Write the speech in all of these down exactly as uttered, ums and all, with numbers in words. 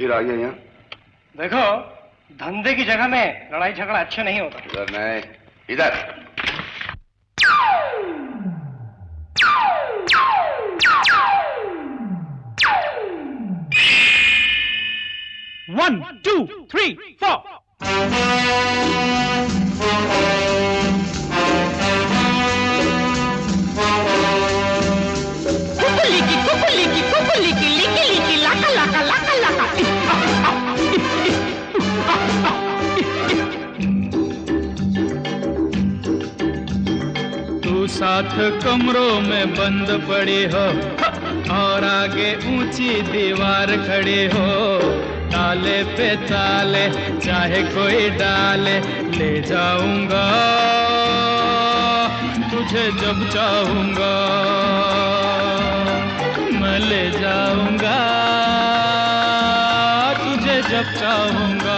फिर आ गया यहाँ? देखो, धंधे की जगह में लड़ाई झगड़ा अच्छा नहीं होता। इधर नहीं, इधर। One two three four. कुकुलिकी कुकुलिकी कुकुलिकी लिकी लिकी लाका लाका लाका लाका। तू साथ कमरों में बंद पड़ी हो और आगे ऊंची दीवार खड़ी हो। ताले पे ताले चाहे कोई डाले, ले जाऊंगा तुझे जब चाहूंगा, मैं ले जाऊंगा तुझे जब चाहूंगा।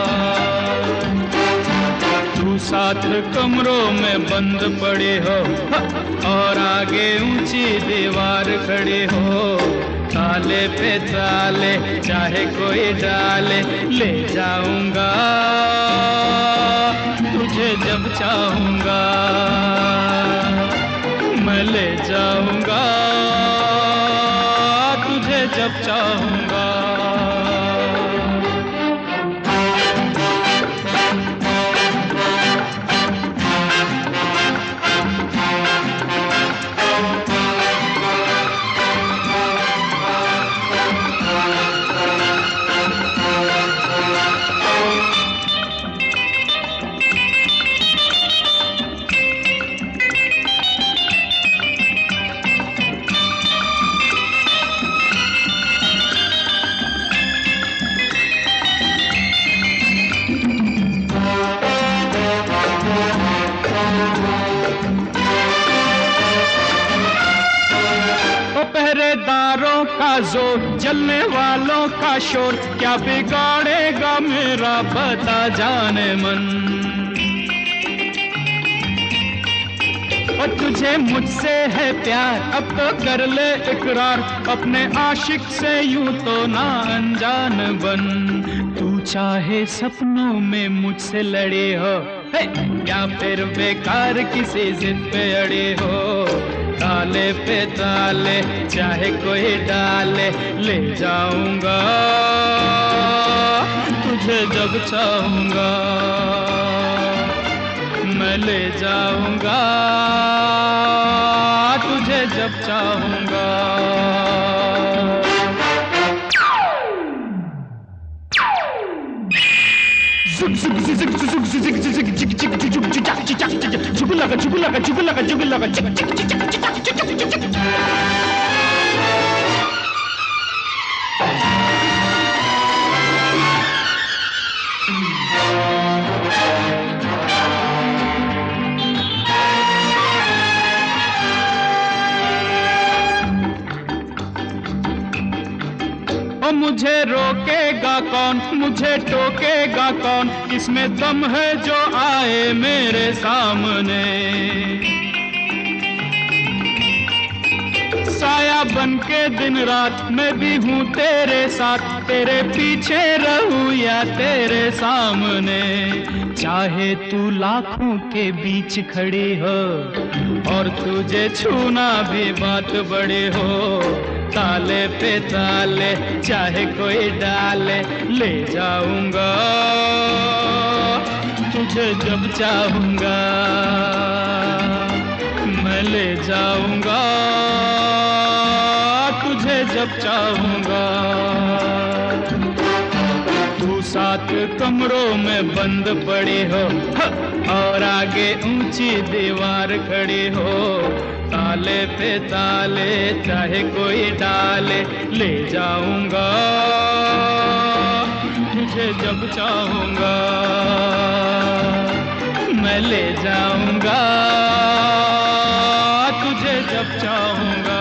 तू साथ कमरों में बंद पड़े हो और आगे ऊंची दीवार खड़ी हो। ताले पे ताले चाहे कोई डाले, ले जाऊंगा तुझे जब चाहूंगा, मैं ले जाऊंगा तुझे जब चाहूंगा। पहरेदारों का जोर, जलने वालों का शोर, क्या बिगाड़ेगा मेरा बता जाने मन। और तुझे मुझसे है प्यार, अब तो कर ले इकरार, अपने आशिक से यूं तो ना अनजान बन। तू चाहे सपनों में मुझसे लड़े हो या फिर बेकार किसी जिद पे अड़े हो। ताले पे ताले चाहे कोई डाले, ले जाऊंगा तुझे जब चाहूंगा, मैं ले जाऊंगा तुझे जब चाहूंगा। जुगुलागा जुगुलागा जुगुलागा जुगुलागा चिक चिक चिक चिक चिक चिक चिक। मुझे रोकेगा कौन, मुझे टोकेगा कौन, किसमें दम है जो आए मेरे सामने। साया बन के दिन रात मैं भी हूँ तेरे साथ, तेरे पीछे रहूं या तेरे सामने। चाहे तू लाखों के बीच खड़ी हो और तुझे छूना भी बात बड़े हो। ताले पे ताले चाहे कोई डाले, ले जाऊंगा तुझे जब चाहूंगा, मैं ले जाऊंगा तुझे जब चाहूंगा। तू सात कमरों में बंद पड़ी हो और आगे ऊंची दीवार खड़ी हो। ताले पे ताले चाहे कोई डाले, ले जाऊंगा तुझे जब चाहूंगा, मैं ले जाऊंगा तुझे जब चाहूंगा।